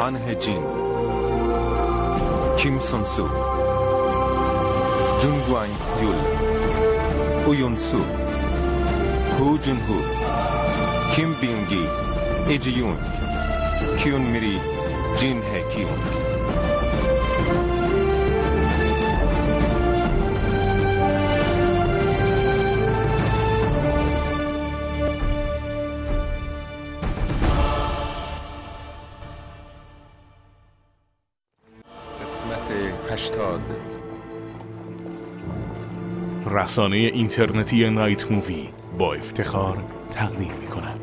وان هجین، کیم سون سو، جون گوانگ یول، او یون سو، هو جون هو، کیم بینگی، ای جی یونگ، کیون میری، جین هی کیونگ. قسمت 80. رسانه اینترنتی نایت مووی با افتخار تقدیم می‌کند.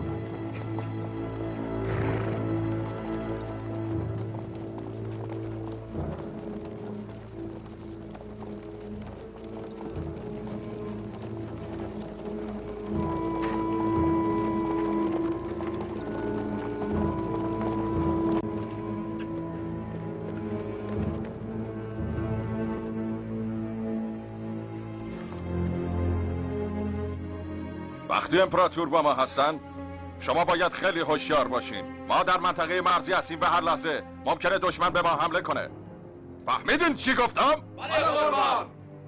وقتی امپراتور با ما هستن شما باید خیلی هوشیار باشین. ما در منطقه مرزی هستیم و هر لحظه ممکنه دشمن به ما حمله کنه. فهمیدین چی گفتم؟ بله قربان.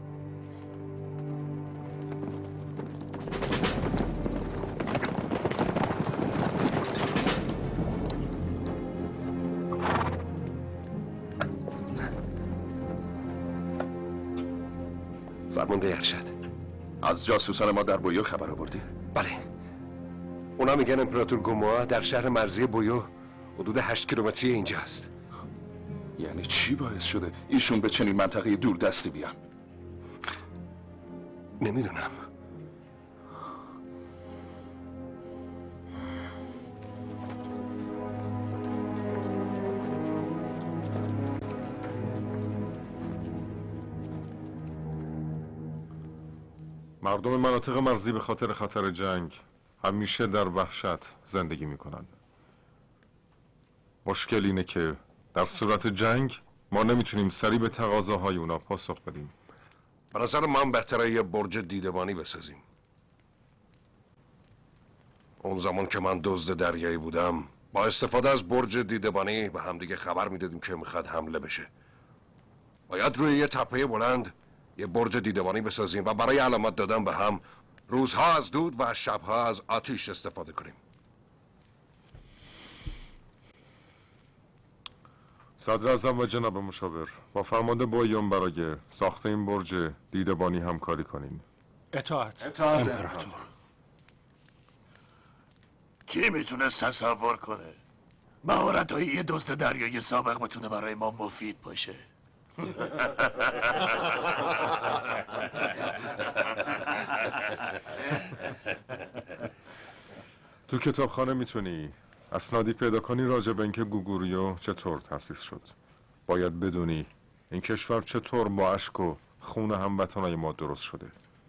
فرمانده ارشد، از جاسوسان ما در بویو خبر آوردی؟ بله، اونا میگن امپراتور گوموا در شهر مرزی بویو حدود 8 کیلومتری اینجاست. یعنی چی باعث شده ایشون به چنین منطقه دور دستی بیان؟ نمیدونم. مردم مناطق مرزی به خاطر خطر جنگ همیشه در وحشت زندگی میکنن. مشکل اینه که در صورت جنگ ما نمیتونیم سریع به تقاضاهای اونا پاسخ بدیم. به نظر من بهتره یه برج دیدبانی بسازیم. اون زمان که من دزد دریایی بودم با استفاده از برج دیدبانی به همدیگه خبر میدادیم که میخواد حمله بشه. باید روی یه تپه بلند یه برج دیدبانی بسازیم و برای علامت دادن به هم روزها از دود و شبها از آتش استفاده کنیم. صدر اعظم و جناب مشاور، با فرمانده بویوم برای ساخت این برج دیدبانی همکاری کنین. اطاعت امپراتور. کی میتونه تصور کنه مهارت‌های یه دزد دریایی سابق میتونه برای ما مفید باشه؟ تو کتابخانه میتونی اسنادی پیدا کنی راجع به اینکه گوگوریو چطور تأسیس شد. باید بدونی این کشور چطور با اشک و خون هموطنای ما درست شده.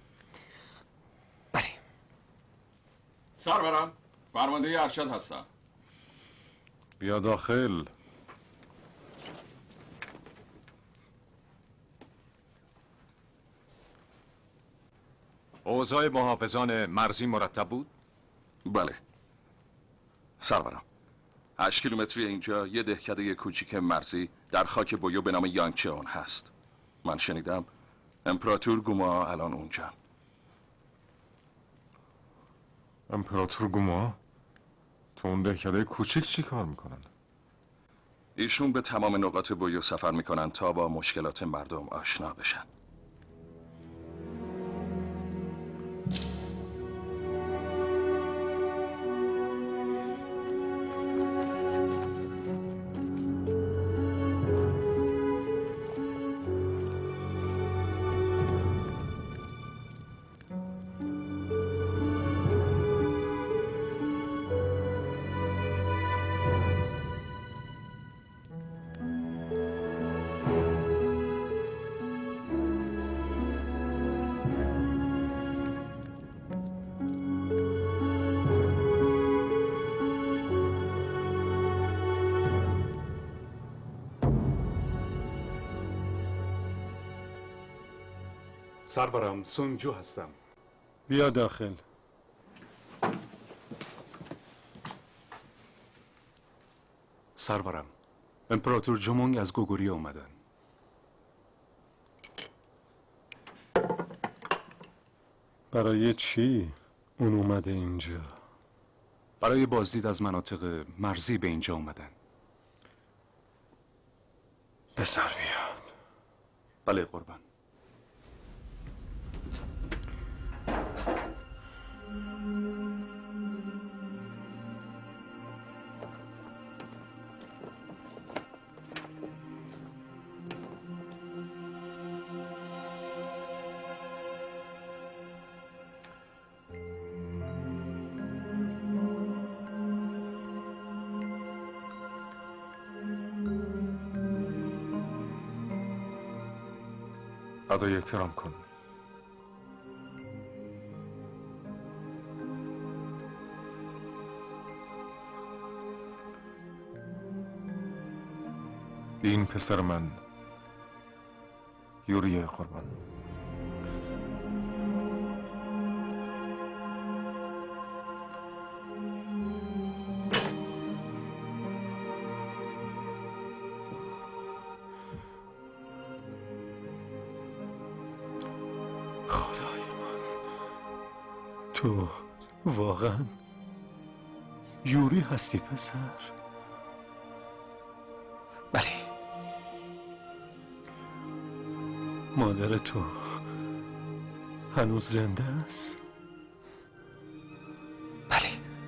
بله. سرورم، فرمانده ارشد هستم. بیا داخل. اوضاع محافظان مرزی مرتب بود؟ بله سرورم، 8 کیلومتری اینجا یه دهکده کوچیک مرزی در خاک بویو به نام یانگچهون هست. من شنیدم امپراتور گوما الان اونجا. امپراتور گوما؟ تو اون دهکده کوچیک چی کار میکنن؟ ایشون به تمام نقاط بویو سفر میکنن تا با مشکلات مردم آشنا بشن. سرورم سونجو هستم. بیا داخل. سرورم امپراتور جمونگ از گوگوری اومدن. برای چی اون اومده اینجا؟ برای بازدید از مناطق مرزی به اینجا اومدن. بذار بیاد. بله قربان. ادای احترام کن. این پسر من یوری قربان. تو واقعا یوری هستی پسر؟ بله. مادر تو هنوز زنده است؟ بله.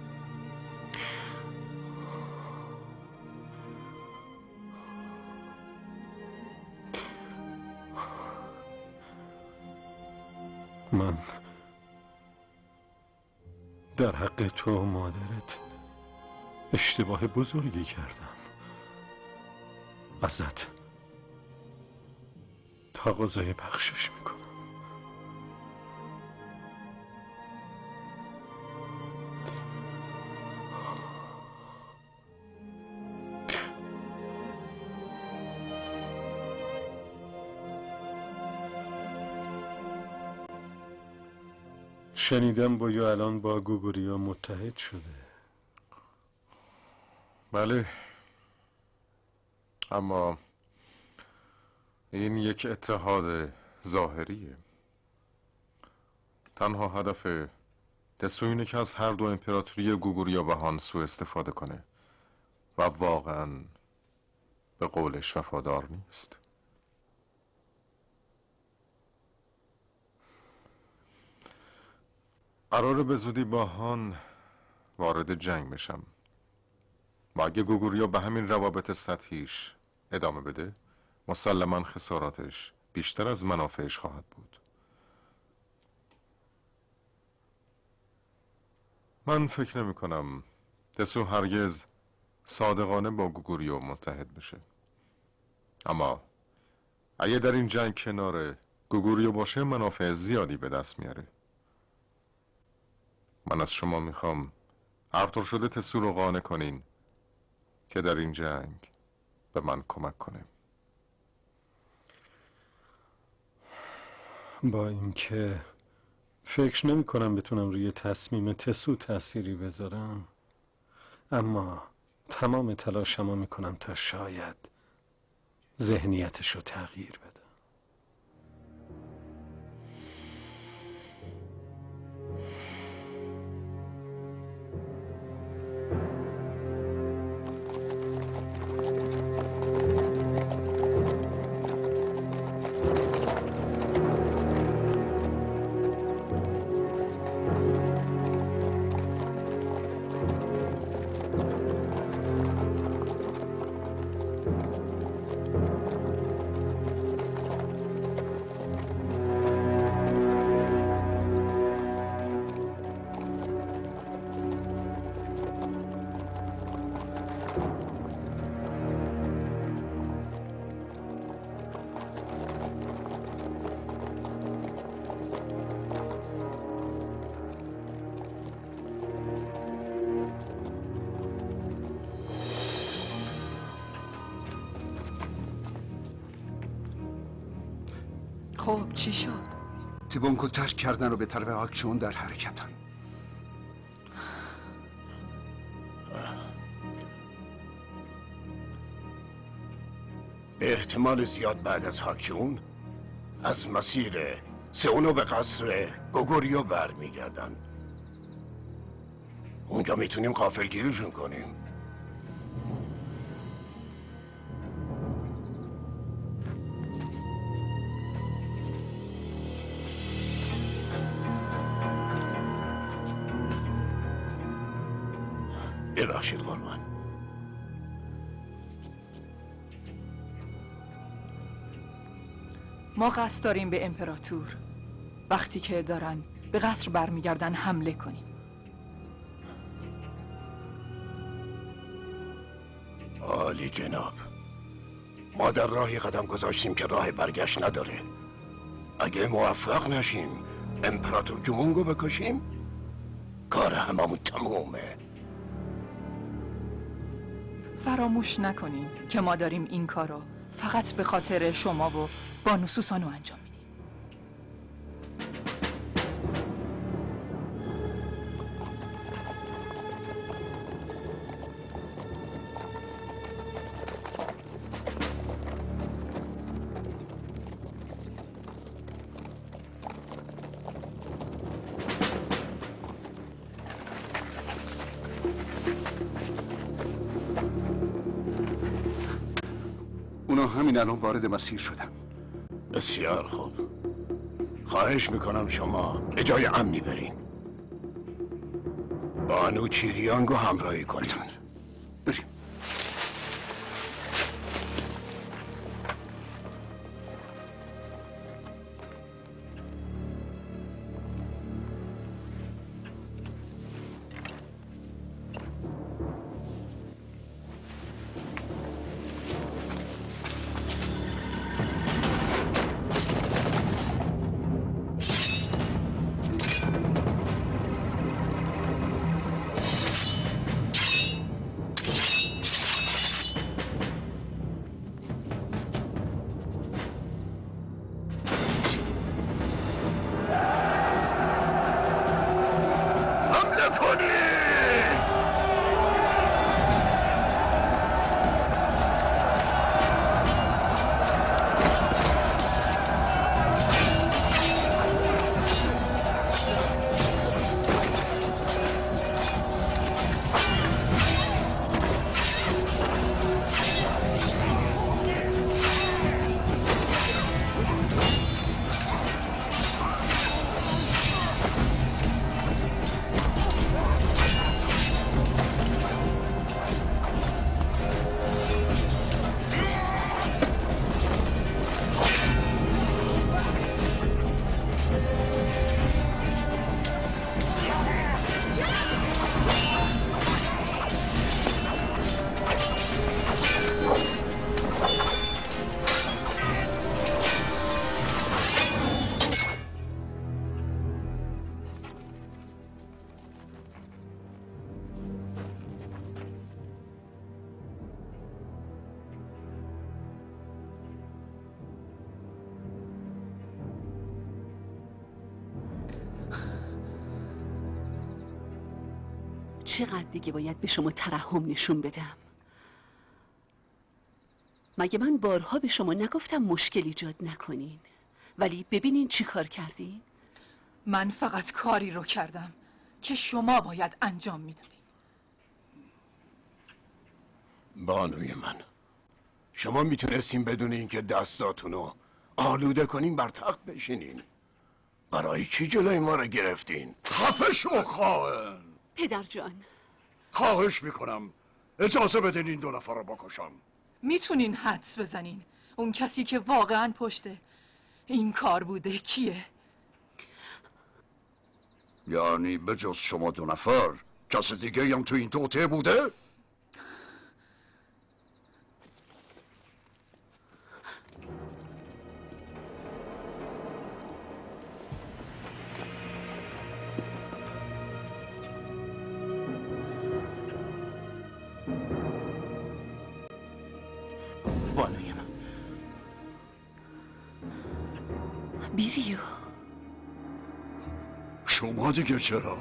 من در حق تو و مادرت اشتباه بزرگی کردم. ازت تقاضای بخشش میکنم. شنیدم بویو الان با گوگوریا متحد شده. بله، اما این یک اتحاد ظاهریه. تنها هدف دسو اینه که از هر دو امپراتوری گوگوریا و هان سوء استفاده کنه و واقعا به قولش وفادار نیست. قراره به زودی با هان وارد جنگ بشم و اگه گوگوریا به همین روابط سطحیش ادامه بده مسلماً خساراتش بیشتر از منافعش خواهد بود. من فکر نمی کنم دسو هرگز صادقانه با گوگوریو متحد بشه، اما اگه در این جنگ کنار گوگوریو باشه منافع زیادی به دست میاره. من از شما میخوام هر طور شده تسو رو قانع کنین که در این جنگ به من کمک کنه. با اینکه فکر نمی کنم بتونم روی تصمیم تسو تأثیری بذارم، اما تمام تلاشمو میکنم تا شاید ذهنیتشو تغییر بدم. خب چی شد؟ تیبونکو ترک کردن و به طرف آکشون در حرکتن. به احتمال زیاد بعد از هاکچون از مسیر سئونو به قصر گوگوریو برمیگردن. اونجا میتونیم غافلگیریشون کنیم. ببخشید قربان. ما قصد داریم به امپراتور وقتی که دارن به قصر برمیگردن حمله کنیم. عالی جناب. ما در راهی قدم گذاشتیم که راه برگشت نداره. اگه موفق نشیم امپراتور جمونگو بکشیم کار هممون تمومه. فراموش نکنین که ما داریم این کارو فقط به خاطر شما و بانو سوسانو انجام میدیم. اونا همین الان وارد مسیر شدن. بسیار خوب. خواهش میکنم شما به جای امنی برین. بانو چیریانگو همراهی کنید. بریم. چقدر دیگه باید به شما ترحم نشون بدم؟ مگه من بارها به شما نگفتم مشکل ایجاد نکنین؟ ولی ببینین چی کار کردین؟ من فقط کاری رو کردم که شما باید انجام میدادین. بانوی من، شما میتونستین بدون اینکه دستاتونو آلوده کنین بر تخت بشینین. برای چی جلوی ما رو گرفتین؟ خفه شو خائن! پدر جان، خواهش میکنم اجازه بدین این دو نفر رو بکشم. میتونین حدس بزنین اون کسی که واقعا پشته این کار بوده کیه؟ یعنی به جز شما دو نفر کس دیگه هم تو این توطئه بوده؟ بانوی من. بیریو، شما دیگه چرا؟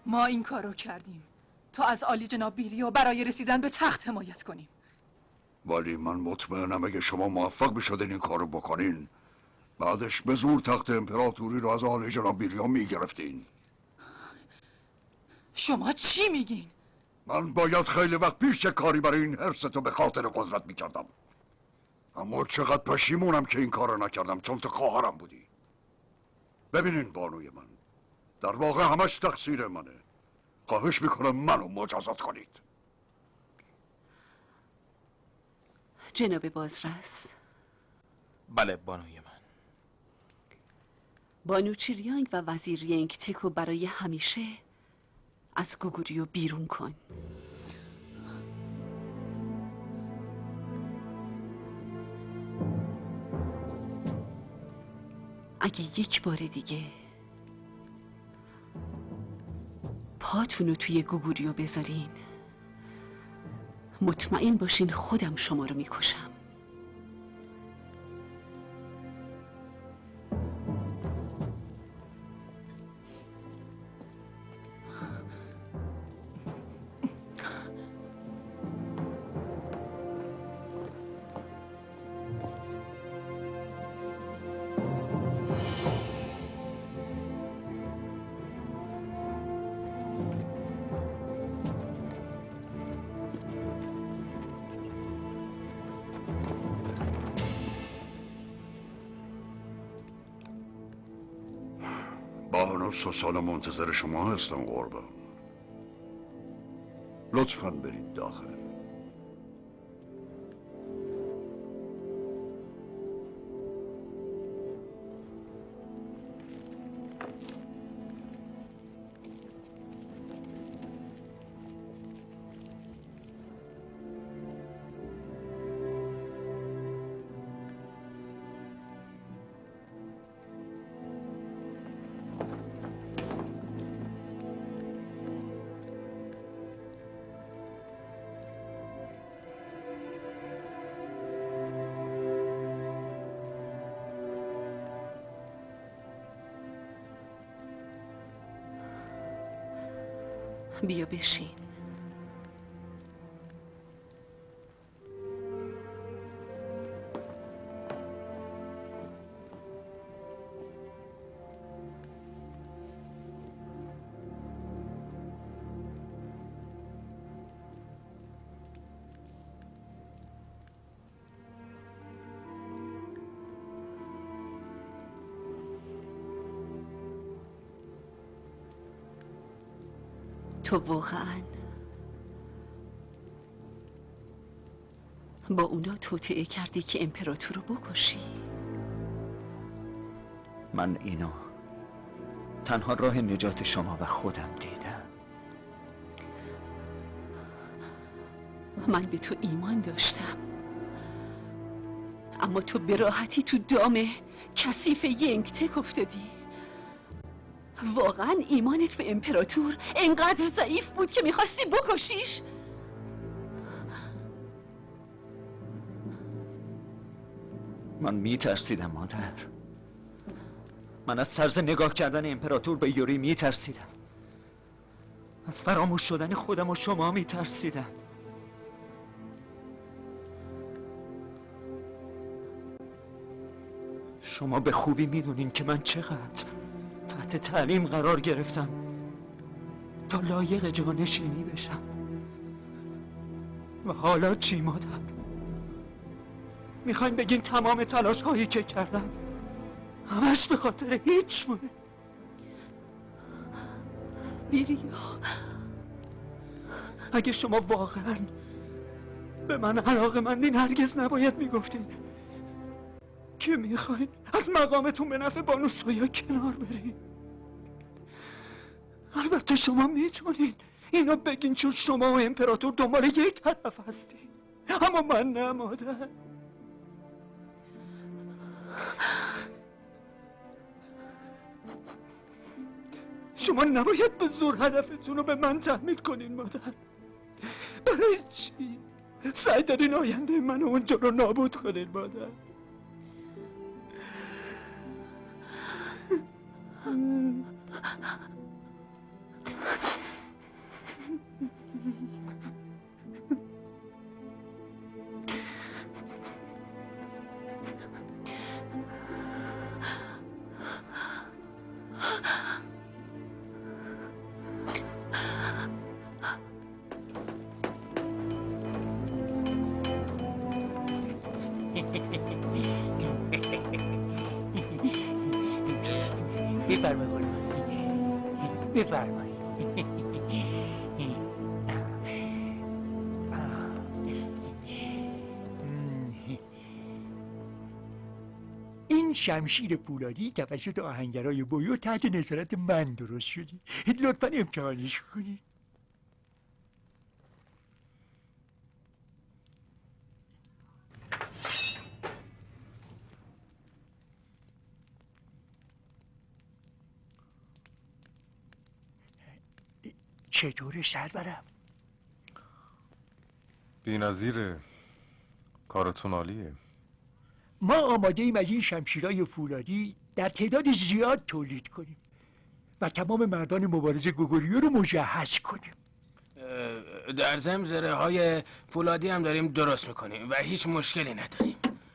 ما این کار رو کردیم تا از عالی جناب بیریو برای رسیدن به تخت حمایت کنیم. ولی من مطمئنم اگه شما موفق بشدین این کارو بکنین، بعدش به زور تخت امپراتوری رو از عالی جناب بیریو میگرفتین. شما چی میگین؟ من باید خیلی وقت پیش کاری برای این حرستو به خاطر قدرت میکردم، اما چقدر پشیمونم که این کارو نکردم، چون تو خواهرم بودی. ببینین بانوی من، در واقع همش تقصیر منه. خواهش میکنم منو مجازات کنید. جناب بازرس. بله بانوی من. بانو چیریانگ و وزیر ینگ تکو برای همیشه از گوگوریو بیرون کن. اگه یک بار دیگه پاتونو توی گوگوریو بذارین، مطمئن باشین خودم شما رو میکشم. بانو سوسانا منتظر شما هستم قربان. لطفاً برید داخل. بیا بشین. تو واقعا با اونا توطئه کردی که امپراتور رو بکشی؟ من اینو تنها راه نجات شما و خودم دیدم. من به تو ایمان داشتم، اما تو به راحتی تو دام کثیف ینگ تک افتادی. واقعا ایمانت به امپراتور انقدر ضعیف بود که میخواستی بکشیش؟ من میترسیدم مادر. من از طرز نگاه کردن امپراتور به یوری میترسیدم. از فراموش شدن خودم و شما میترسیدم. شما به خوبی میدونین که من چقدر تحت تعلیم قرار گرفتم تا لایق جانشینی بشم. و حالا چی مادر؟ میخواین بگین تمام تلاش هایی که کردم همش به خاطر هیچ بوده؟ بیریا، اگه شما واقعا به من علاقه‌مندین هرگز نباید میگفتین که میخواین از مقامتون به نفع بانو سویا کنار برین. البته شما میتونین اینو بگین چون شما و امپراتور دنبال یک هدف هستین، اما من نه مادر. شما نباید به زور هدفتون رو به من تحمیل کنین مادر. برای چی؟ سعی دارین آینده من اونجا رو نابود کنین مادر. بفرمایید بفرمایید. این شمشیر فولادی توسط آهنگرای بویو تحت نظارت من درست شده. لطفاً امتحانش کنید. چطوره سرورم؟ بی‌نظیره. کارتون عالیه. ما آماده ایم از این شمشیرهای فولادی در تعداد زیاد تولید کنیم و تمام مردان مبارزه گوگوریو رو مجهز کنیم. در ضمن زره های فولادی هم داریم درست میکنیم و هیچ مشکلی نداریم.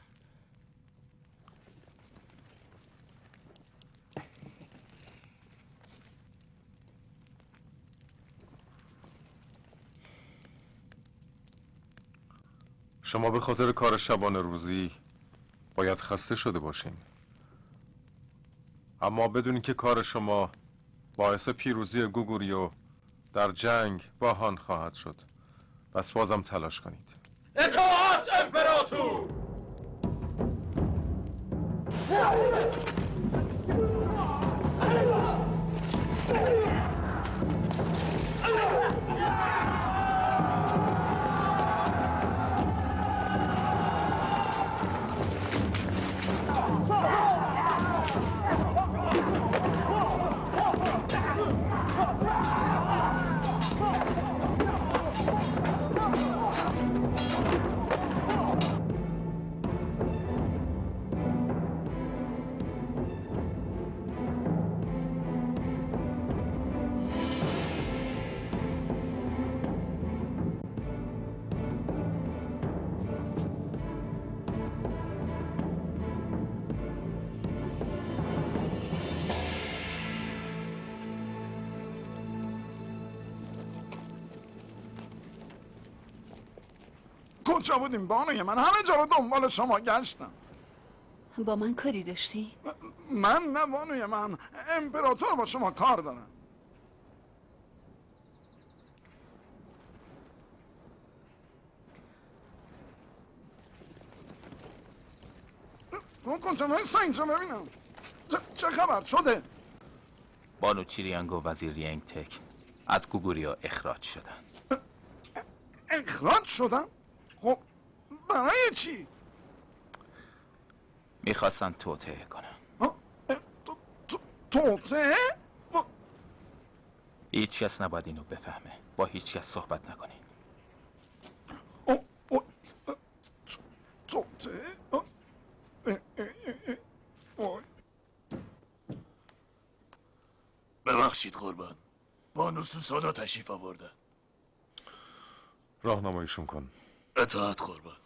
شما به خاطر کار شبانه روزی باید خسته شده باشین، اما بدونین که کار شما باعث پیروزی گوگوریو در جنگ با هان خواهد شد. پس بازم تلاش کنید. اطاعت امپراتور! کجا بودیم بانوی من؟ همه جا رو دنبال شما گشتم. با من کاری داشتی؟ من نه بانوی من، امپراتور با شما کار دارم. تو کجا نیست اینجا ببینم چه خبر شده؟ بانو چیریانگ و وزیر ینگ تک از گوگوریا اخراج شدن. اخراج شدن؟ خب برای چی؟ میخواستن توطئه کنن. توطئه؟ هیچ کس نباید اینو بفهمه. با هیچ کس صحبت نکنین. توطئه؟ ببخشید قربان، بانو سوسانا تشریف آورده. راهنماییشون کن. اطاعت قربان.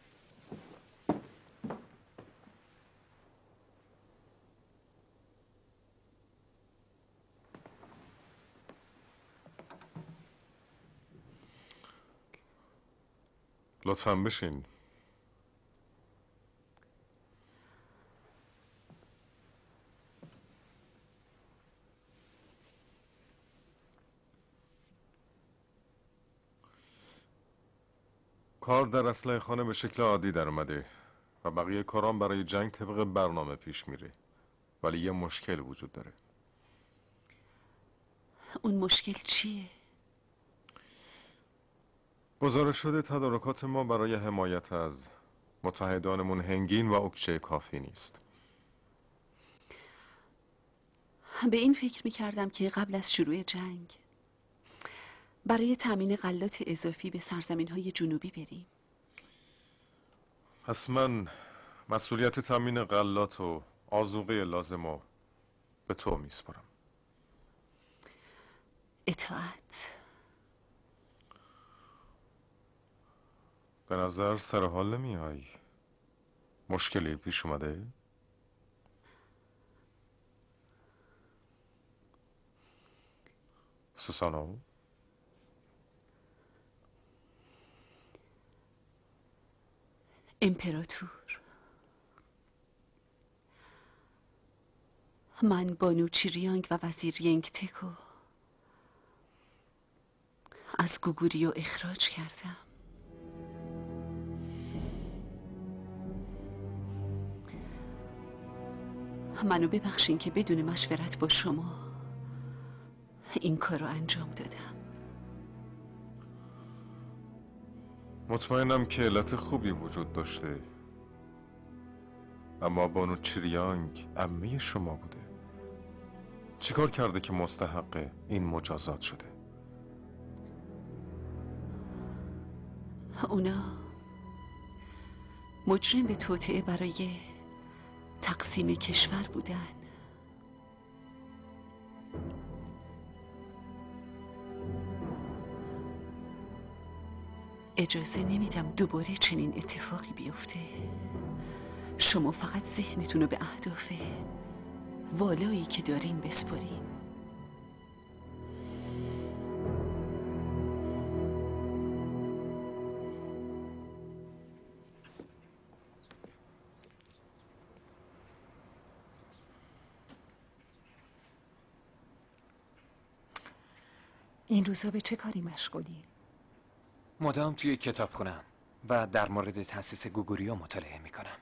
لطفاً بشین. کار در اسلحه خانه به شکل عادی در اومده و بقیه کارام برای جنگ طبق برنامه پیش میره، ولی یه مشکل وجود داره. اون مشکل چیه؟ گزارش شده تدارکات ما برای حمایت از متحدانمون هنگین و اوکچه کافی نیست. به این فکر میکردم که قبل از شروع جنگ برای تامین غلات اضافی به سرزمین‌های جنوبی بریم. پس من مسئولیت تامین غلات و آذوقه لازم رو به تو میسپارم. اطاعت. به نظر سر حال نمیای. مشکلی پیش اومده؟ سوسانو؟ امپراتور، من بانو چیریانگ و وزیر ینگ تکو از گوگوریو اخراج کردم. منو ببخشین که بدون مشورت با شما این کار رو انجام دادم. مطمئنم که علت خوبی وجود داشته، اما بانو چیریانگ عمه شما بوده. چیکار کرده که مستحق این مجازات شده؟ اونا مجرم به توطئه برای تقسیم کشور بودن. اجازه نمیدم دوباره چنین اتفاقی بیفته. شما فقط ذهنتون رو به اهداف والایی که دارین بسپارین. این روزا به چه کاری مشغولی؟ مدام توی کتاب خونم و در مورد تأسیس گوگوریو مطالعه میکنم.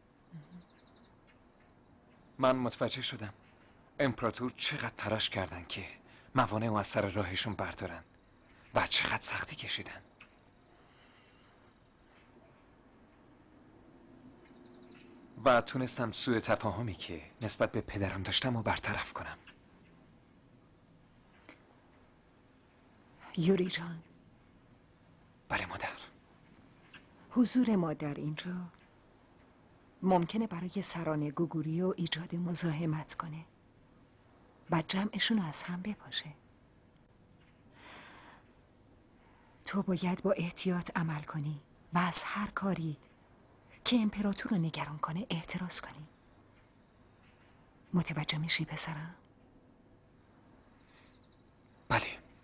من متوجه شدم امپراتور چقدر تلاش کردن که موانع رو از سر راهشون بردارن و چقدر سختی کشیدن. و تونستم سوء تفاهمی که نسبت به پدرم داشتم رو برطرف کنم. یوری جان. بله مادر. حضور ما در اینجا ممکنه برای سران گوگوریو ایجاد مزاحمت کنه و جمعشون از هم بپاشه. تو باید با احتیاط عمل کنی و از هر کاری که امپراتور رو نگران کنه احتراز کنی. متوجه میشی پسرم؟ بله.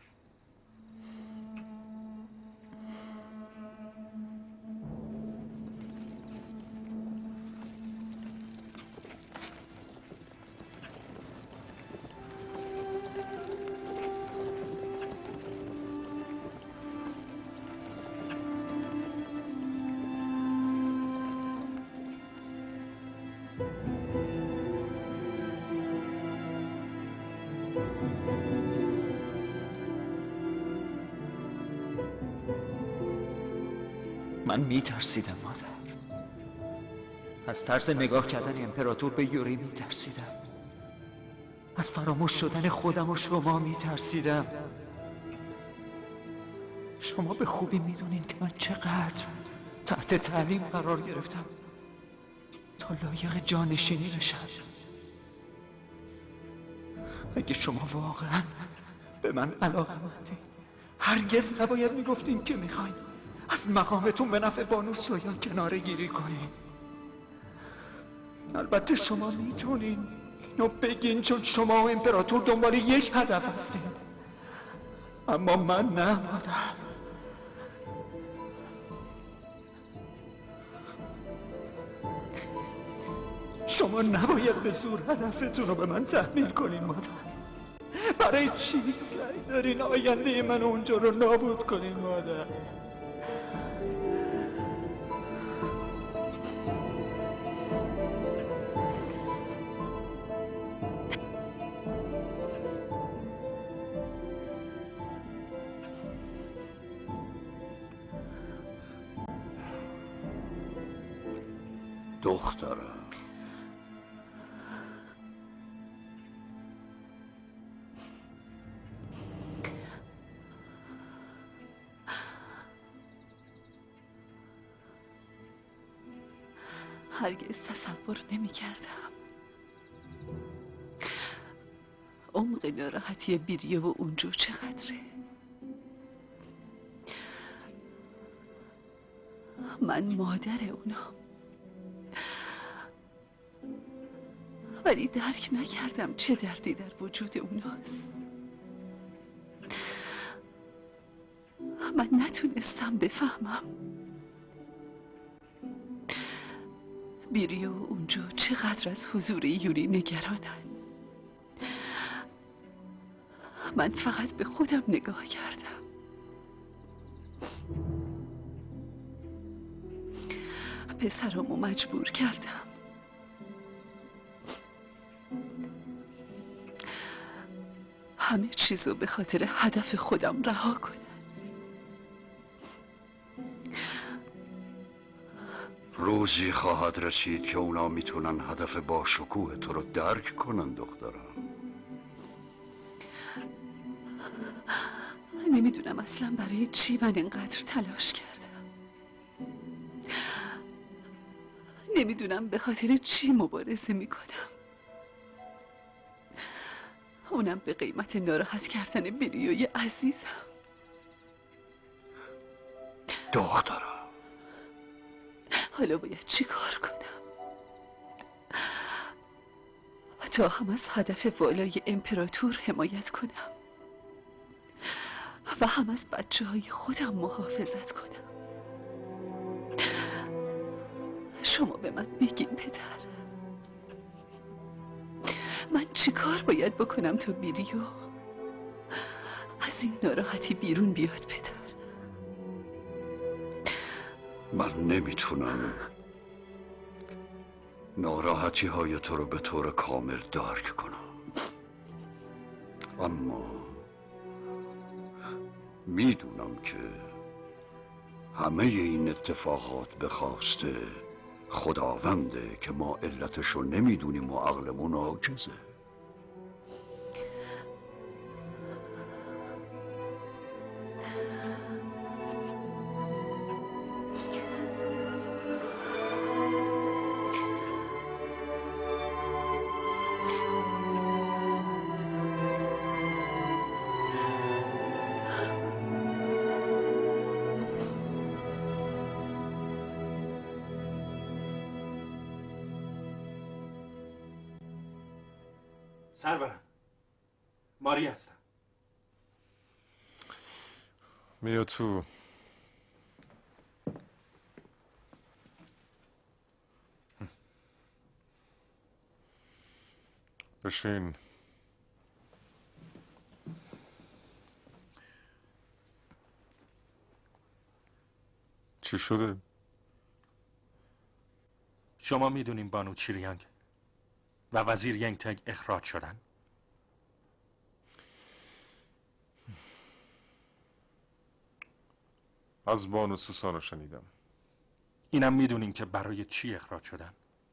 من میترسیدم مادر. از طرز نگاه کردن امپراتور به یوری میترسیدم. از فراموش شدن خودم و شما میترسیدم. شما به خوبی میدونین که من چقدر تحت تعلیم قرار گرفتم تا لایق جانشینی بشم. اگه شما واقعا به من علاقه مندین هرگز نباید میگفتین که میخواین از مقامتون به نفع بانو سویا کناره گیری کنین. البته شما میتونین اینو بگین چون شما و امپراتور دنبال یک هدف هستین، اما من نه مادر. شما نباید به زور هدفتون رو به من تحمیل کنین مادر. برای چی سعی دارین آینده من اونجا رو نابود کنین مادر؟ دخترم، هرگز تصور نمی کردم عمق ناراحتی بیریه و اونجا چقدره. من مادر اونام، ولی درک نکردم چه دردی در وجود اوناست. من نتونستم بفهمم بیریو اونجا چقدر از حضور یوری نگرانن. من فقط به خودم نگاه کردم. پسرامو مجبور کردم همه چیزو به خاطر هدف خودم رها کنم. روزی خواهد رسید که اونا میتونن هدف با شکوه تو رو درک کنن دخترم. نمیدونم اصلا برای چی من اینقدر تلاش کردم. نمیدونم به خاطر چی مبارزه میکنم. اونم به قیمت ناراحت کردن بریوی عزیزم. دخترم حالا باید چی کار کنم تا هم از هدف والای امپراتور حمایت کنم و هم از بچه های خودم محافظت کنم. شما به من بگین پدر، من چی کار باید بکنم تا بیریو از این ناراحتی بیرون بیاد پدر؟ من نمیتونم ناراحتی های تو رو به طور کامل درک کنم، اما میدونم که همه این اتفاقات به خواسته خداونده که ما علتشو نمیدونیم و عقلمون عاجزه. سرورم، ماری هستم. بیا تو. بشین. چی شده؟ شما میدونیم بانو چیریانگ و وزیر ینگ تگ اخراج شدن؟ از بانو سوسانو شنیدم. اینم میدونین که برای چی اخراج شدن؟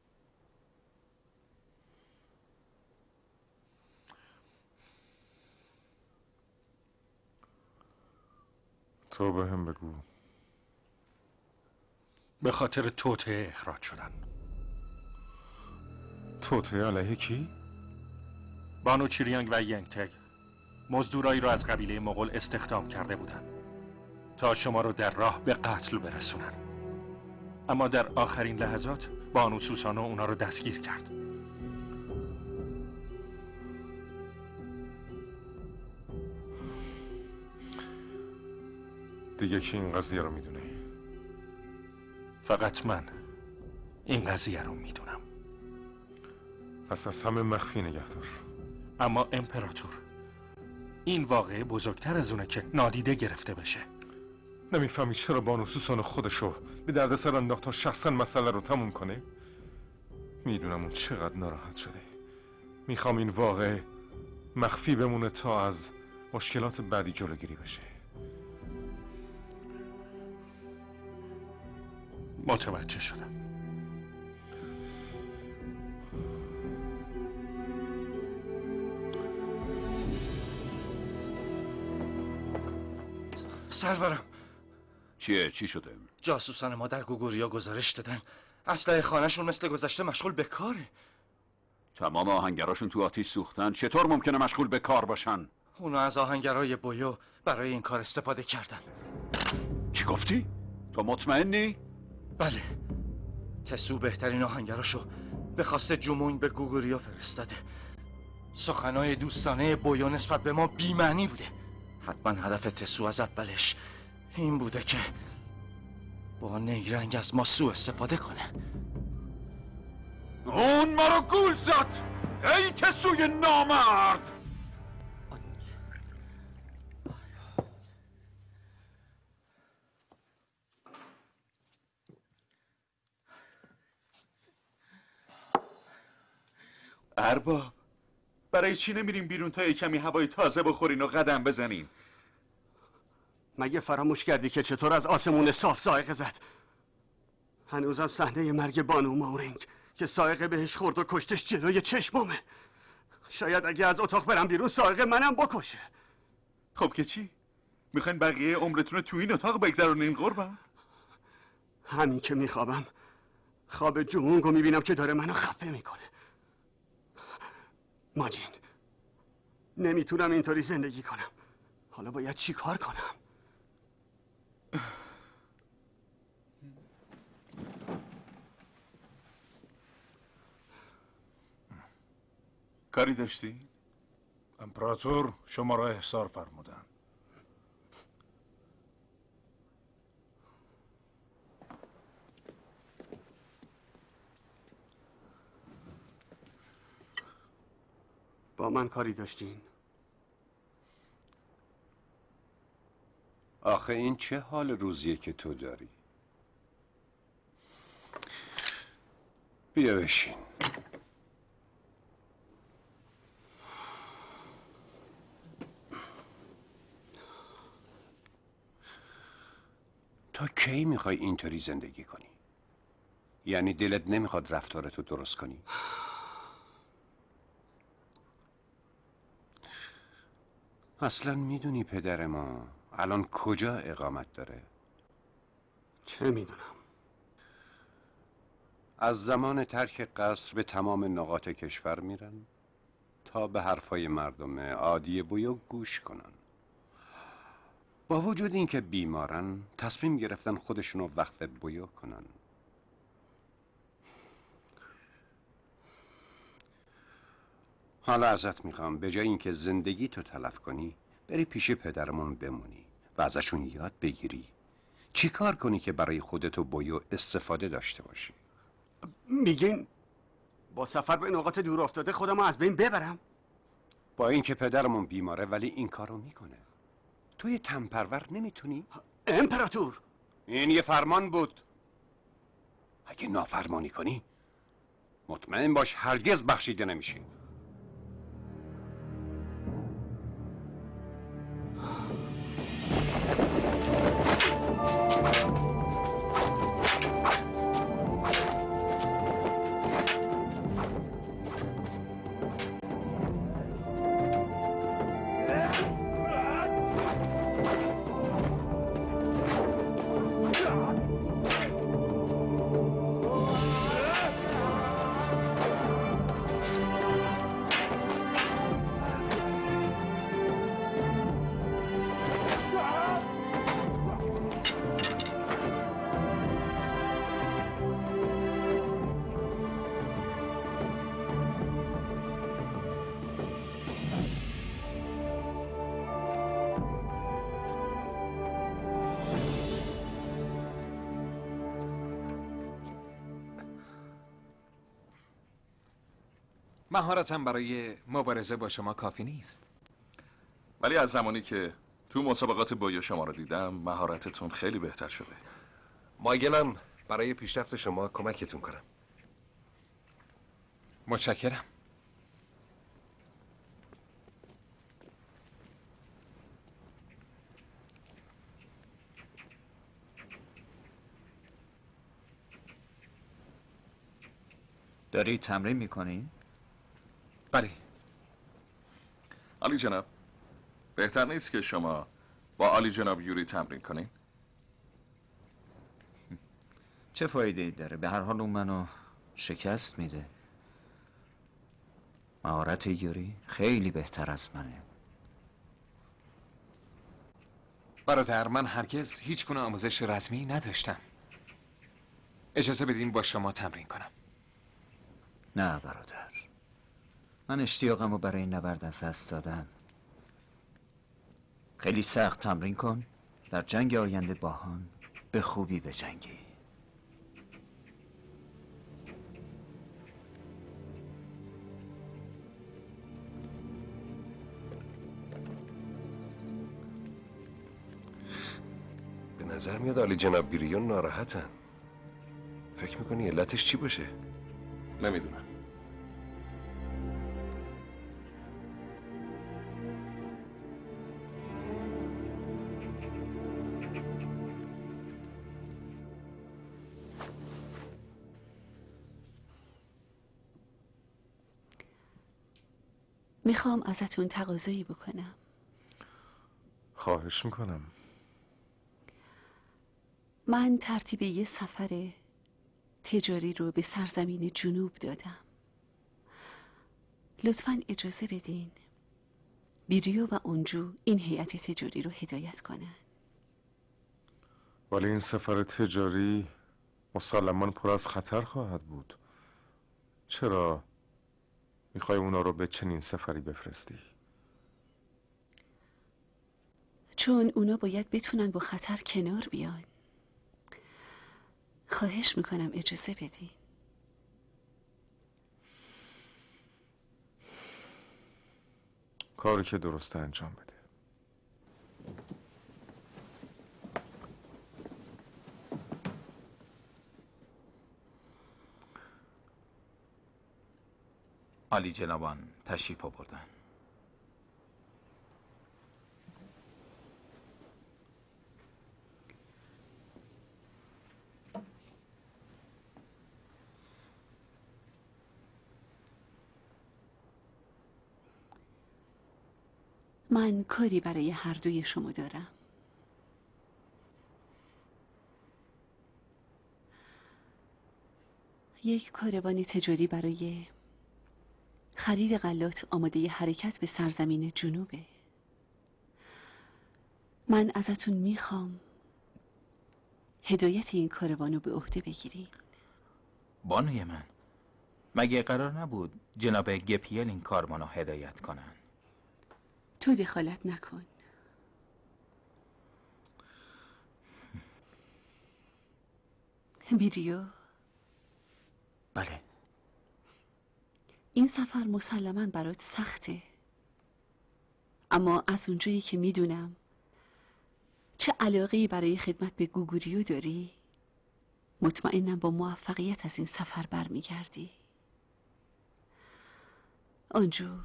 تو به هم بگو. به خاطر توطئه اخراج شدن. توطئه علیه کی؟ بانو چیریانگ و ینگ تگ مزدورایی را از قبیله مغول استخدام کرده بودند تا شما رو در راه به قتل برسونن، اما در آخرین لحظات بانو سوسانو اونا رو دستگیر کرد. دیگه کی این قضیه رو میدونه؟ فقط من این قضیه رو میدونم. پس از همه مخفی نگه دار. اما امپراتور، این واقعه بزرگتر از اونه که نادیده گرفته بشه. نمیفهمی چرا بانو سوسانو خودشو به دردسر انداخت تا شخصا مسئله رو تموم کنه؟ میدونم اون چقدر ناراحت شده. میخوام این واقعه مخفی بمونه تا از مشکلات بعدی جلوگیری بشه. متوجه شدم. سرورم، چیه؟ چی شده؟ جاسوسان ما در گوگوریا گزارش دادن اسلحه خانه‌شون مثل گذشته مشغول به کاره. تمام آهنگراشون تو آتیش سوختن. چطور ممکنه مشغول به کار باشن؟ اونا از آهنگرای بویو برای این کار استفاده کردن. چی گفتی؟ تو مطمئنی؟ بله، تسو بهترین آهنگراشو به خواست جمونگ به گوگوریا فرستاده. سخنای دوستانه بویو نسبت به ما بی‌معنی بوده. حتما هدف تسو از اولش این بوده که با نیرنگ از ما سوء استفاده کنه. اون ما رو گول زد! ای تسوی نامرد! ارباب برای چی نمیریم بیرون تا یه کمی هوای تازه بخورین و قدم بزنین؟ مگه فراموش کردی که چطور از آسمون صاف سائقه زد؟ هنوزم صحنه مرگ بانو مورینگ که سائقه بهش خورد و کشتش جلوی چشمامه. شاید اگه از اتاق برم بیرون سائقه منم بکشه. خب که چی؟ میخواین بقیه عمرتون رو تو این اتاق بگذرونین قربان؟ همین که میخوابم خواب جمونگو میبینم که داره منو خفه میکنه. ماجین، نمیتونم اینطوری زندگی کنم. حالا باید چی کار کنم؟ کاری داشتی؟ امپراتور شما را احضار فرمودن. با من کاری داشتین؟ آخه این چه حال روزیه که تو داری؟ بیا بشین. تا کی میخوای اینطوری زندگی کنی؟ یعنی دلت نمیخواد رفتارتو درست کنی؟ اصلا میدونی پدر ما الان کجا اقامت داره؟ چه میدونم؟ از زمان ترک قصر به تمام نقاط کشور میرن تا به حرفای مردم عادی بویو گوش کنن. با وجود اینکه بیمارن تصمیم گرفتن خودشونو وقف بویو کنن. حالا ازت میخوام به جای اینکه زندگی تو تلف کنی بری پیش پدرمون بمونی و ازشون یاد بگیری چی کار کنی که برای خودت و بویو استفاده داشته باشی. میگین با سفر به نقاط دور افتاده خودم از بین ببرم؟ با اینکه پدرمون بیماره ولی این کارو میکنه. توی تنپرور نمیتونی؟ امپراتور این یه فرمان بود. اگه نافرمانی کنی مطمئن باش هرگز بخشیده نمیشی. مهارتم برای مبارزه با شما کافی نیست. ولی از زمانی که تو مسابقات بویو شما رو دیدم مهارتتون خیلی بهتر شده. مایلم برای پیشرفت شما کمکتون کنم. متشکرم. داری تمرین میکنی؟ بله. عالی جناب، بهتر نیست که شما با عالی جناب یوری تمرین کنین؟ چه فایده‌ای داره؟ به هر حال اون منو شکست میده. مهارت یوری خیلی بهتر از منه. برادر، من هرگز هیچ گونه آموزش رسمی نداشتم. اجازه بدین با شما تمرین کنم. نه برادر، من اشتیاقمو برای این نبرد از دست دادم. خیلی سخت تمرین کن، در جنگ آینده با هم به خوبی بجنگی. به نظر میاد عالی جناب بیریون ناراحتن. فکر میکنی علتش چی باشه؟ نمیدونم. میخوام ازتون تقاضایی بکنم. خواهش میکنم. من ترتیب یه سفر تجاری رو به سرزمین جنوب دادم. لطفاً اجازه بدین بیریو و اونجو این هیئت تجاری رو هدایت کنن. ولی این سفر تجاری مسلماً پر از خطر خواهد بود. چرا میخوای اونا رو به چنین سفری بفرستی؟ چون اونا باید بتونن با خطر کنار بیان. خواهش میکنم اجازه بدین. کاری که درسته انجام بده. عالی جنابان تشریف آوردن. من کاری برای هر دوی شما دارم. یک کاروان تجاری برای خرید غلات آماده حرکت به سرزمین جنوبه. من ازتون میخوام هدایت این کاروانو به عهده بگیرین. بانوی من، مگه قرار نبود جناب گپیل این کاروانو هدایت کنن؟ تو دخالت نکن. بیریو. بله. این سفر مسلماً برات سخته، اما از اونجایی که میدونم چه علاقه‌ای برای خدمت به گوگوریو داری، مطمئنم با موفقیت از این سفر برمیگردی. آنجو.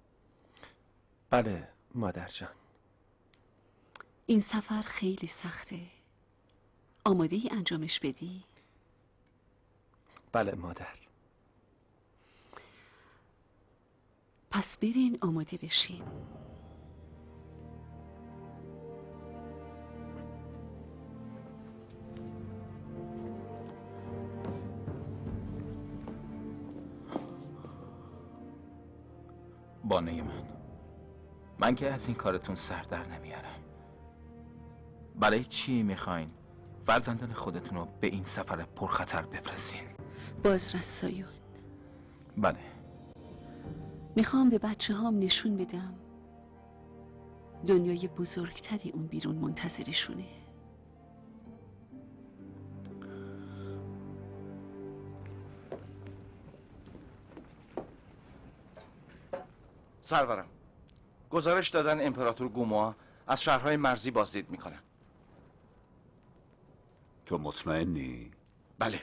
بله مادر جان. این سفر خیلی سخته. آماده ای انجامش بدی؟ بله مادر. پس برین آماده بشین. بانوی من که از این کارتون سر در نمیارم. برای چی میخواین فرزندان خودتون رو به این سفر پرخطر بفرستین؟ بازرسایون. بله. میخوام به بچه هام نشون بدم دنیای بزرگتری اون بیرون منتظرشونه. سرورم، گزارش دادن امپراتور گوما از شهرهای مرزی بازدید میکنن. تو مطمئنی؟ بله.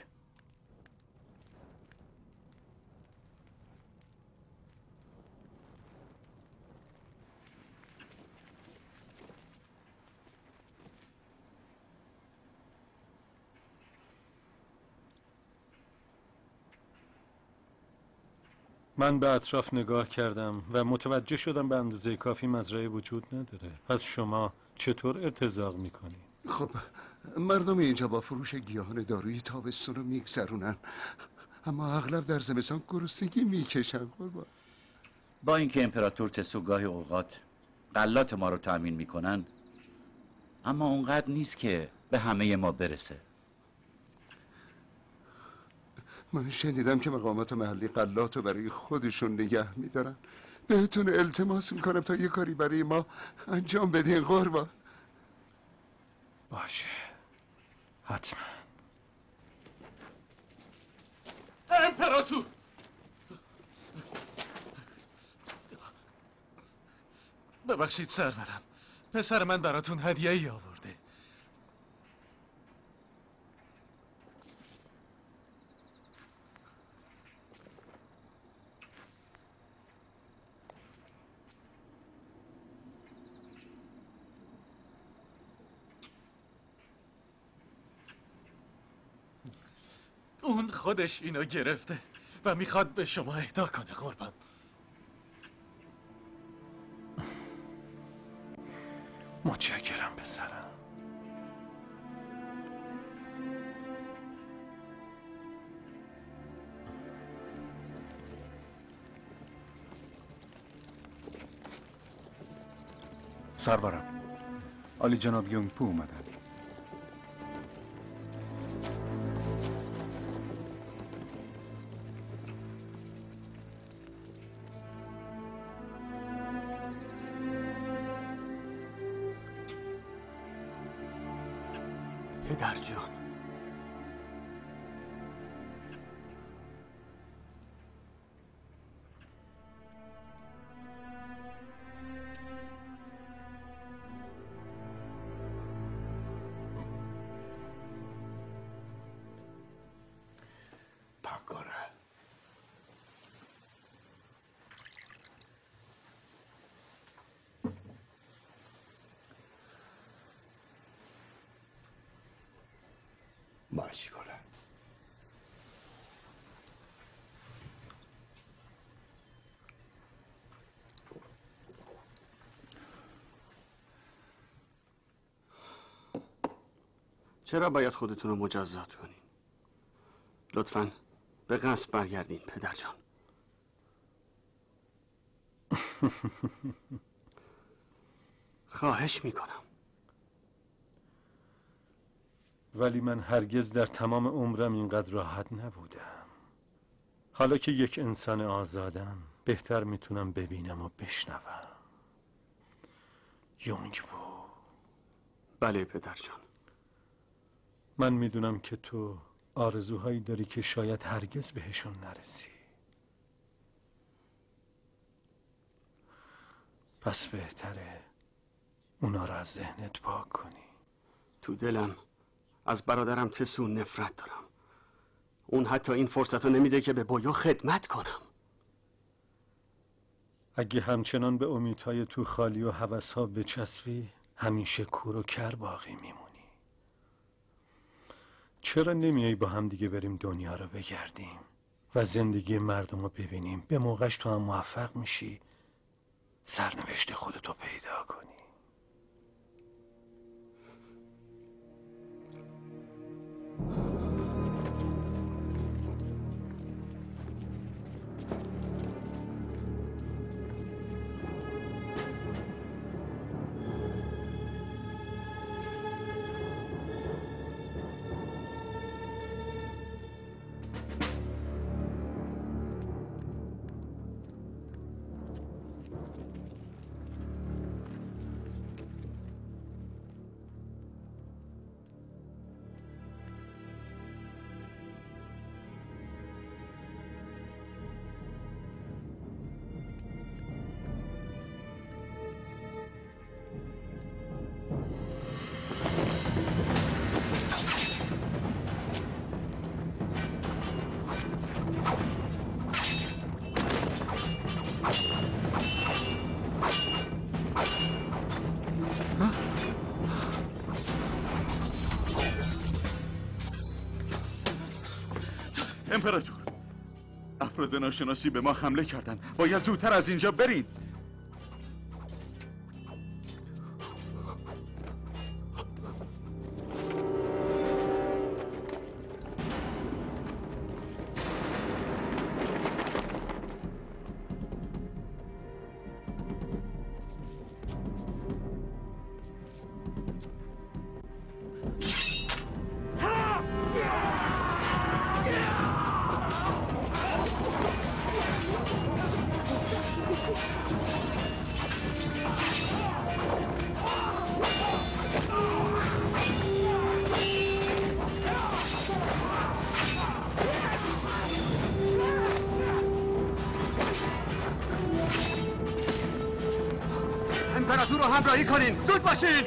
من به اطراف نگاه کردم و متوجه شدم به اندازه کافی مزرعه وجود نداره. پس شما چطور ارتزاق میکنی؟ خب مردم اینجا با فروش گیاهان دارویی تابستون رو میگذرونن، اما اغلب در زمستان گرسنگی میکشن. قربان. با اینکه امپراتور تسو گاهی اوقات غلات ما رو تأمین میکنن، اما اونقدر نیست که به همه ما برسه. من شنیدم که مقامات محلی غلات رو برای خودشون نگه میدارن. بهتون التماس میکنم تا یه کاری برای ما انجام بدین قربان. باشه حتما. امپراتور! ببخشید سرورم، پسر من براتون هدیه‌ای آورده. اون خودش اینو گرفته و میخواد به شما اهدا کنه قربان. متشکرم پسرم. سرورم، عالی جناب یونگ پو اومدن. پدر جان، ماشیگاره. چرا باید خودتون رو مجازات کنین؟ لطفاً به قصد برگردین پدر جان. خواهش میکنم. ولی من هرگز در تمام عمرم اینقدر راحت نبودم. حالا که یک انسان آزادم بهتر میتونم ببینم و بشنوم. یونگ پو. بله پدر جان. من میدونم که تو آرزوهایی داری که شاید هرگز بهشون نرسی. پس بهتره اونا رو از ذهنت پاک کنی. تو دلم از برادرم تسو نفرت دارم. اون حتی این فرصت رو نمیده که به بویو خدمت کنم. اگه همچنان به امیدهای تو خالی و هوس‌ها بچسبی همیشه کور و کر باقی میمونی. چرا نمیایی با هم دیگه بریم دنیا رو بگردیم و زندگی مردم رو ببینیم؟ به موقعش تو هم موفق میشی سرنوشت خودتو پیدا کنی. امپراتور، افراد ناشناسی به ما حمله کردن. باید زودتر از اینجا برین. امپراتور رو همراهی کنین. زود باشین.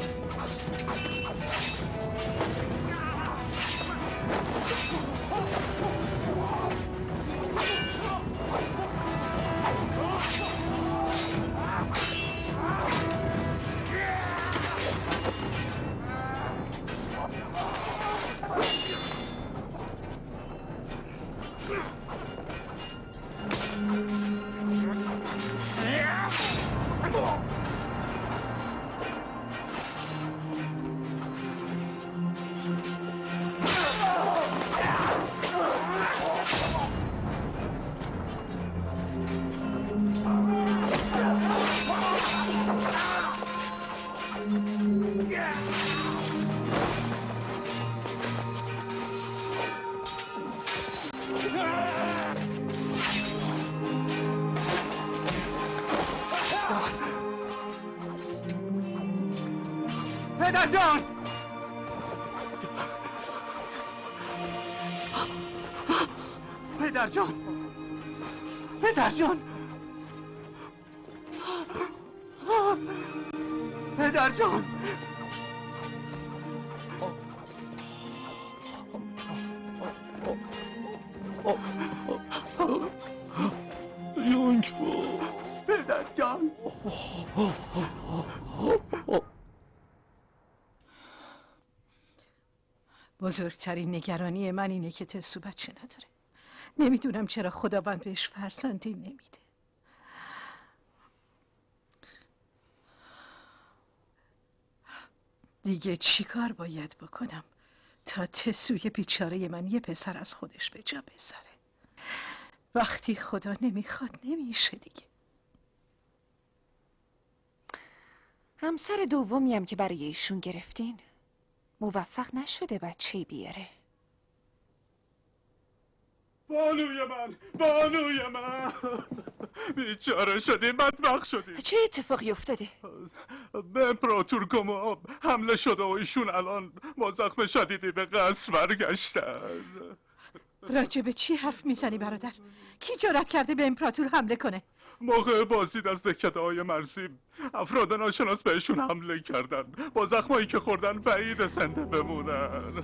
پدر جان پدر جان پدر جان پدر جان یونکو پدر جان بزرگترین نگرانی من اینه که تسو بچه نداره. نمیدونم چرا خداوند بهش فرزندی نمیده. دیگه چی کار باید بکنم تا تسوی بیچاره من یه پسر از خودش به جا بذاره؟ وقتی خدا نمیخواد نمیشه دیگه. همسر دومی هم که برای ایشون گرفتین موفق نشده بچه‌ای بیاره. بانوی من بیچاره شدیم، بدبخت شدیم. چه اتفاقی افتاده؟ به امپراتور گمو حمله شده و ایشون الان با زخم شدیدی به قصر برگشتن. راجع به چی حرف میزنی برادر؟ کی جرأت کرده به امپراتور حمله کنه؟ موقع بازدید از دهکده‌های مرزی افراد ناشناس بهشون حمله کردن. با زخمایی که خوردن بعید زنده بمونن.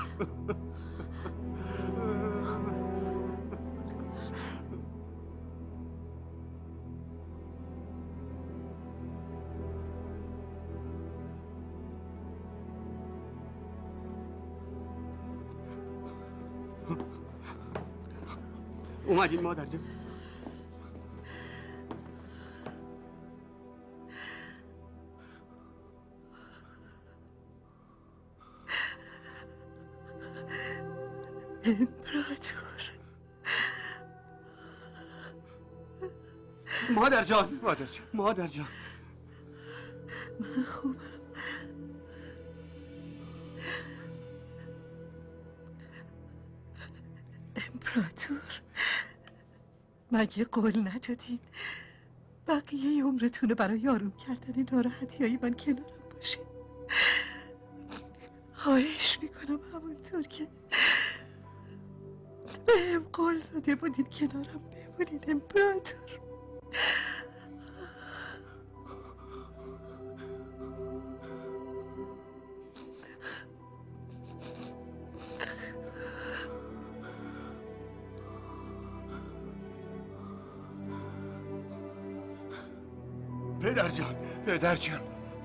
اومدین مادر جان؟ امپراتور مادر جان مادر جان من خوبم. امپراتور مگه قول ندادین بقیه عمرتون رو برای آروم کردن ناراحتی‌های من کنارم باشین؟ خواهش میکنم همونطور که بهم قول داده بودین کنارم بمونین امپراتور. پدر جان پدر جان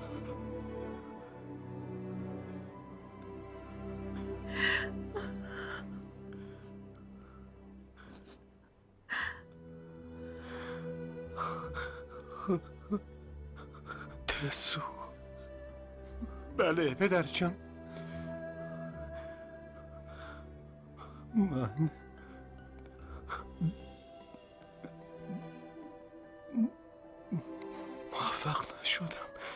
تسو. بله پدر جان. من موفق نشدم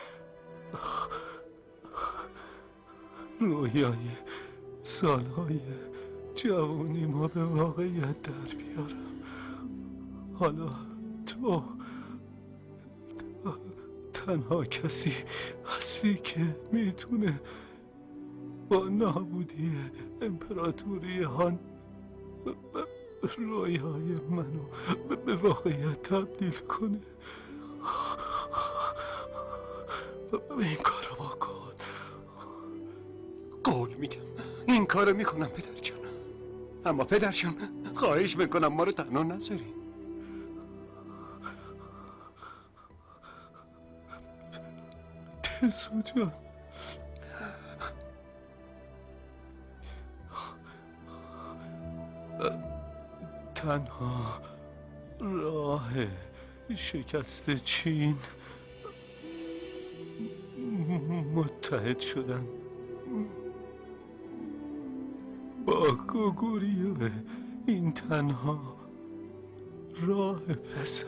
رویای سالهای جوانی ما به واقعیت در بیارم. حالا تو تنها کسی هستی که میتونه با نابودی امپراتوری هان رویای منو به واقعیت تبدیل کنه. این کارو بکن. قول میدم این کارو میکنم پدر جان. اما پدر جان خواهش میکنم ما رو تنها نذاری. تسو جان تنها راه شکست چین متحد شدن با گوگوریو. این تنها راه پسر.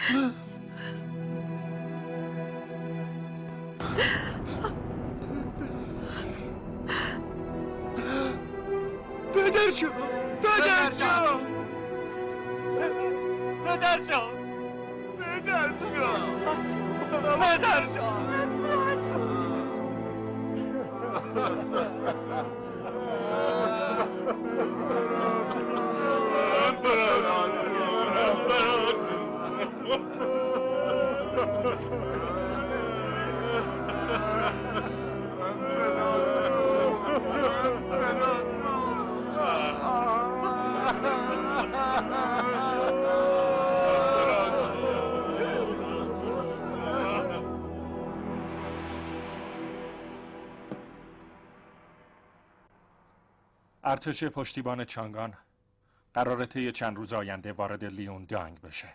پدر جان، پدر جان، پدر جان، پدر جان، پدر جان. ارتش پشتیبان چانگان قراره طی چند روز آینده وارد لیوندانگ بشه.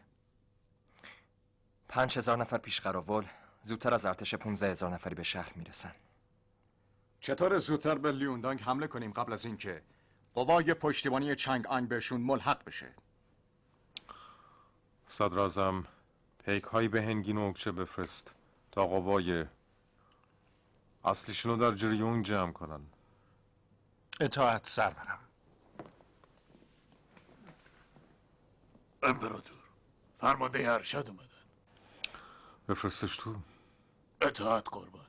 5000 نفر پیش قراول زودتر از ارتش 15000 نفری به شهر میرسن. چطور زودتر به لیوندانگ حمله کنیم قبل از اینکه قوای پشتیبانی چنگ آنگ بهشون ملحق بشه؟ صدراعظم پیک هایی به هنگین و اکچه بفرست تا قوای اصلیشون رو در جریونگ جمع کنن. اطاعت سرورم. امپراتور، فرمانده ارشد اومدن. بفرستش تو. اطاعت قربان.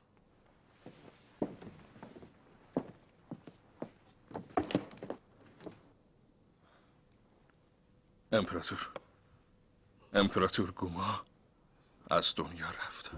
امپراتور گوما از دنیا رفت.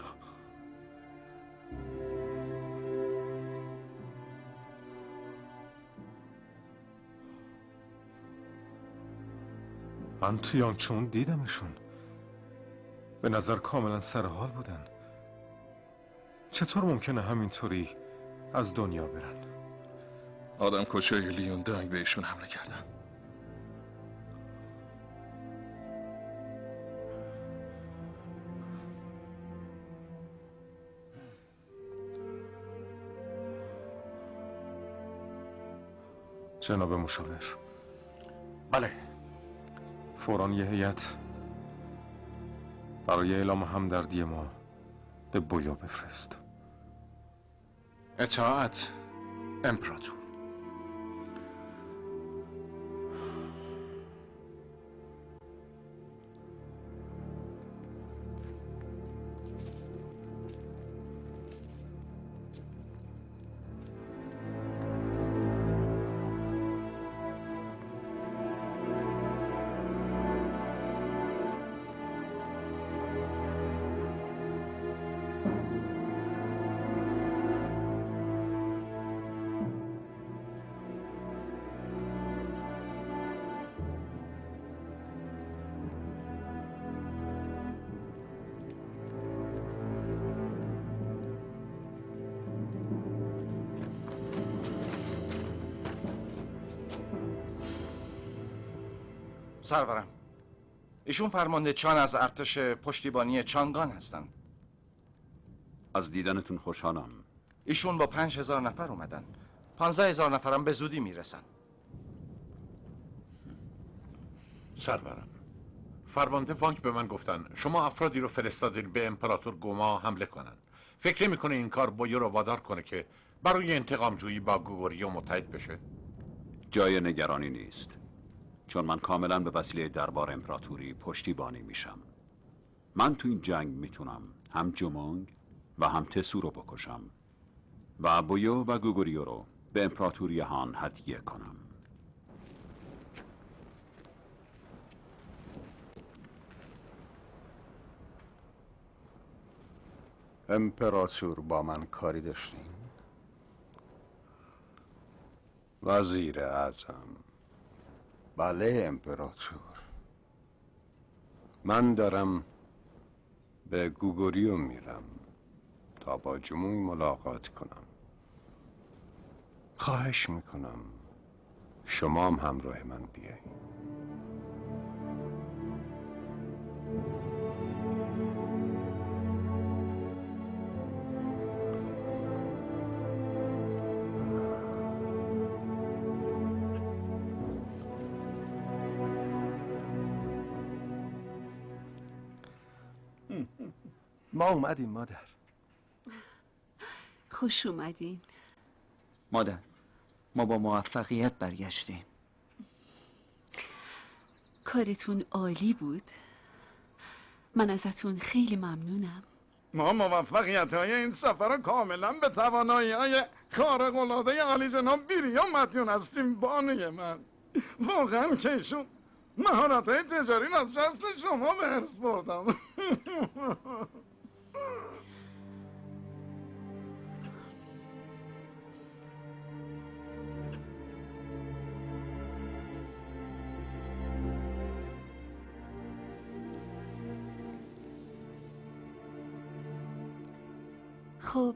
من تو یانگچون دیدمشون. به نظر کاملا سرحال بودن. چطور ممکنه همینطوری از دنیا برن؟ آدم کشای لیوندانگ بهشون حمله کردن. جناب مشاور. بله. فوراً یه هیئت برای اعلام همدردی ما به بویا بفرست. اطاعت امپراتور. سرورم، ایشون فرمانده چان از ارتش پشتیبانی چانگان هستند. از دیدنتون خوشحالم. ایشون با 5000 نفر اومدن. 15000 نفرم به زودی میرسن. سرورم، فرمانده وانگ به من گفتن شما افرادی رو فرستادین به امپراتور گوما حمله کنن. فکر میکنه این کار بویو رو وادار کنه که برای انتقام جویی با گوگوریو متحد بشه؟ جای نگرانی نیست، چون من کاملا به وسیله دربار امپراتوری پشتیبانی میشم. من تو این جنگ میتونم هم جومونگ و هم تسو رو بکشم و بویو و گوگوریو رو به امپراتوری هان هدیه کنم. امپراتور با من کاری داشتین؟ وزیر اعظم. بله امپراتور. من دارم به گوگوریو میرم تا با جموع ملاقات کنم. خواهش میکنم شما هم همراه من بیایید. ما اومدیم مادر. خوش اومدین. مادر، ما با موفقیت برگشتیم. کارتون عالی بود. من ازتون خیلی ممنونم. ما موفقیت‌های این سفر را کاملا به توانایی‌های خارق‌العاده عالی جناب بیریا مدیون هستیم بانوی من. واقعا که ایشون مهارت‌های تجاری را از دست شما به ارث بردم. خب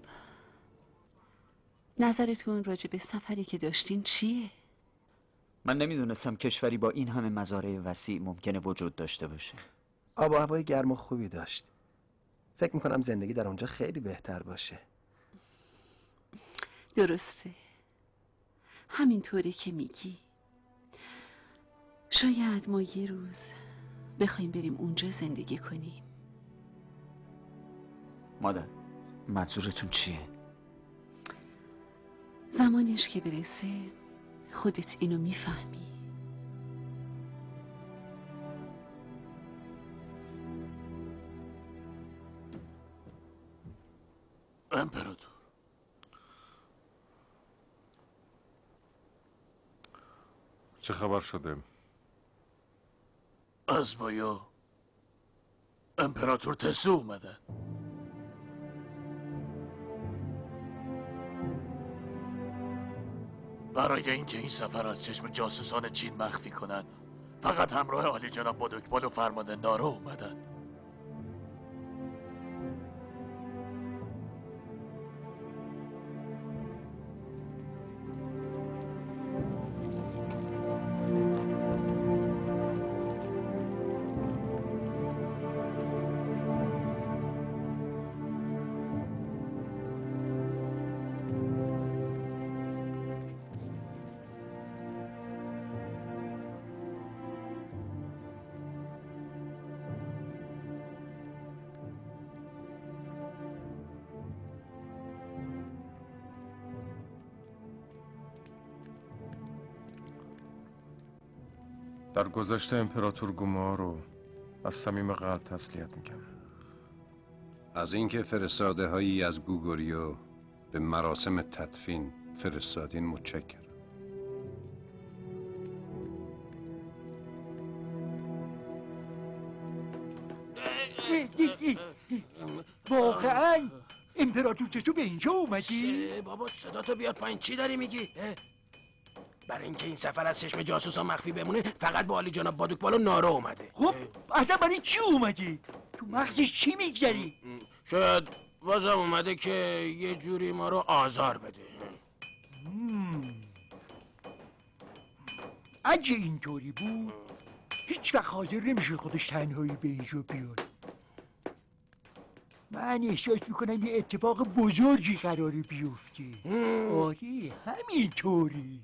نظرتون راجع به سفری که داشتین چیه؟ من نمیدونستم کشوری با این همه مزارع وسیع ممکنه وجود داشته باشه. آب و هوای گرم و خوبی داشت. فکر میکنم زندگی در اونجا خیلی بهتر باشه. درسته، همینطوره که میگی. شاید ما یه روز بخوایم بریم اونجا زندگی کنیم. مادر، منظورتون چیه؟ زمانش که برسه خودت اینو میفهمی. امپراتور، چه خبر شده؟ از بایا امپراتور تسو اومده. برای اینکه این سفر از چشم جاسوسان چین مخفی کنن، فقط همراه عالی جناب بادوکبال و فرمانده نارو اومدن. در گذشته امپراتور گوما رو از صمیم قلب تسلیت میگم. از اینکه فرستاده هایی از گوگوریو به مراسم تدفین فرستادین متشکرم. واقعا امپراتور تسو به اینجا اومدی؟ بابا صدا تو بیار پایین. چی داری میگی؟ برای اینکه این سفر از چشم جاسوسا مخفی بمونه فقط با عالی جناب بادوکبال و نارو اومده. خب اصلا برای چی اومدی؟ تو مغزش چی میگذری؟ شاید بازم اومده که یه جوری ما رو آزار بده. اگه اینطوری بود هیچ وقت حاضر نمیشه خودش تنهایی به اینجا بیاد. من احساس میکنم یه اتفاق بزرگی قراره بیفته. آره همینطوری.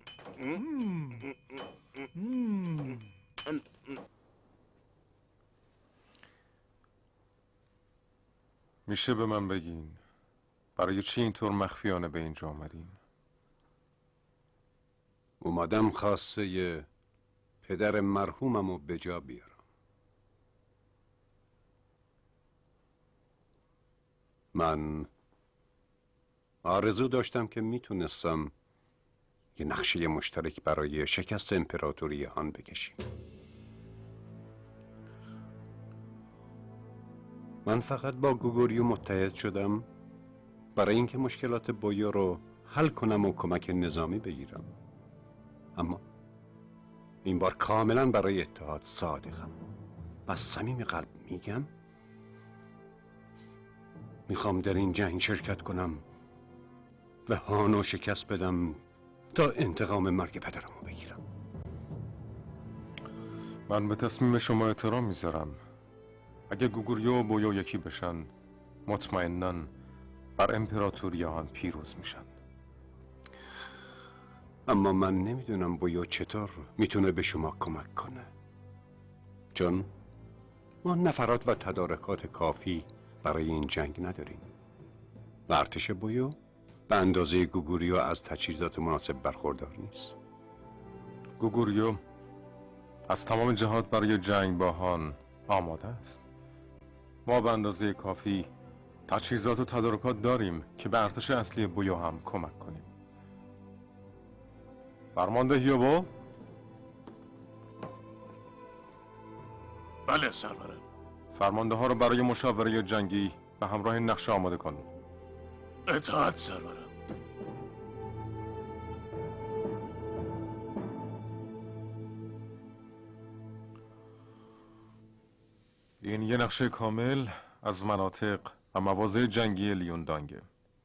میشه به من بگین برای چی اینطور مخفیانه به اینجا آمدین؟ اومدم خواسته پدر مرحومم رو به جا بیارم. من آرزو داشتم که میتونستم یه نقشه مشترک برای شکست امپراتوری هان بکشیم. من فقط با گوگوریو متحد شدم برای اینکه مشکلات بویو رو حل کنم و کمک نظامی بگیرم. اما این بار کاملا برای اتحاد صادقم و از صمیم قلب میگم میخوام در این جنگ شرکت کنم و هانو شکست بدم تا انتقام مرگ پدرم رو بگیرم. من به تصمیم شما احترام میذارم. اگه گوگوریو و بویو یکی بشن مطمئناً بر امپراتوری هان پیروز میشن. اما من نمیدونم بویو چطور میتونه به شما کمک کنه، چون ما نفرات و تدارکات کافی برای این جنگ نداریم و ارتش بویو به اندازه گوگوریو از تجهیزات مناسب برخوردار نیست. گوگوریو از تمام جهات برای جنگ با هان آماده است. ما به اندازه کافی تجهیزات و تدارکات داریم که به ارتش اصلی بویو هم کمک کنیم. فرمانده هیوبو؟ بله سرورم. فرمانده ها رو برای مشاوره جنگی به همراه نقشه آماده کن. اطاعت سرورم. این یه نقشه کامل از مناطق و مواضع جنگی لیوندانگه.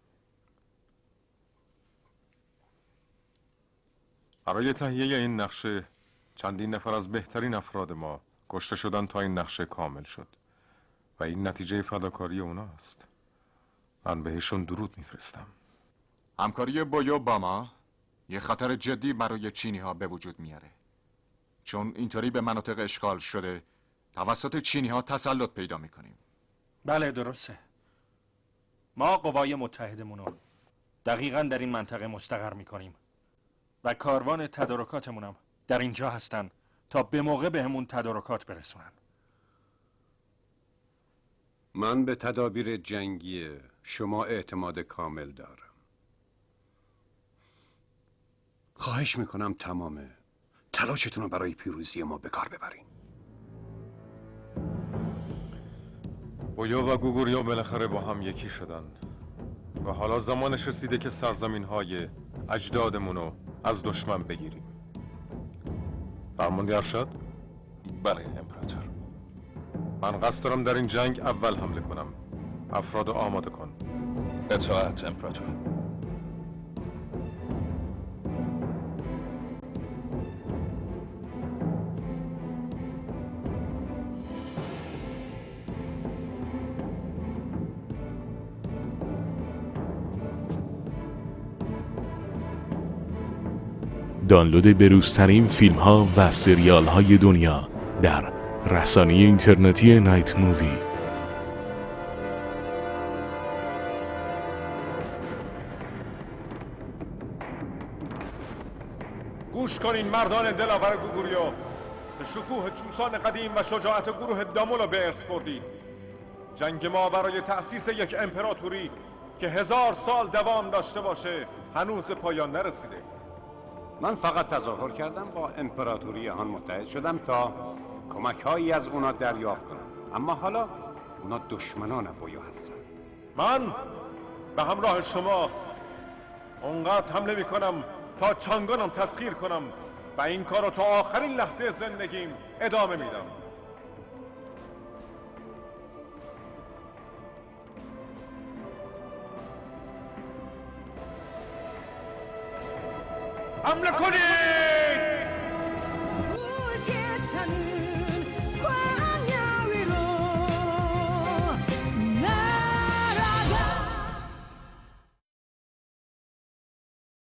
برای تهیه این نقشه چندین نفر از بهترین افراد ما کشته شدن تا این نقشه کامل شد و این نتیجه فداکاری اوناست. من بهشون درود میفرستم. همکاری بویو با ما یه خطر جدی برای چینی ها به وجود میاره، چون اینطوری به مناطق اشغال شده توسط چینی ها تسلط پیدا میکنیم. بله درسته. ما قوای متحدمونو دقیقاً در این منطقه مستقر میکنیم و کاروان تدارکاتمونم در اینجا هستن تا به موقع بهمون تدارکات برسونن. من به تدابیر جنگی شما اعتماد کامل دارم. خواهش میکنم تمام تلاشتون رو برای پیروزی ما به کار ببرین. بویو و گوگوریو بالاخره با هم یکی شدن و حالا زمانش رسیده که سرزمین های اجدادمونو از دشمن بگیریم. فرمانده ارشد؟ بله امپراتور. من قصد دارم در این جنگ اول حمله کنم. افراد آماده کن. اطاعت امپراتور. دانلود بروزترین فیلم ها و سریال های دنیا در رسانه اینترنتی نایت مووی. گوش کنین مردان دلاور گوگوریو که شکوه چوسان قدیم و شجاعت گروه دامولو به ارث بردید. جنگ ما برای تأسیس یک امپراتوری که 1000 سال دوام داشته باشه هنوز پایان نرسیده. من فقط تظاهر کردم با امپراتوری هان متحد شدم تا کمک هایی از اونا دریافت کنم، اما حالا اونا دشمنان بویو هستن. من به همراه شما اونقدر حمله میکنم تا چانگانم تسخیر کنم و این کار رو تا آخرین لحظه زندگیم ادامه میدم. حمله کنید!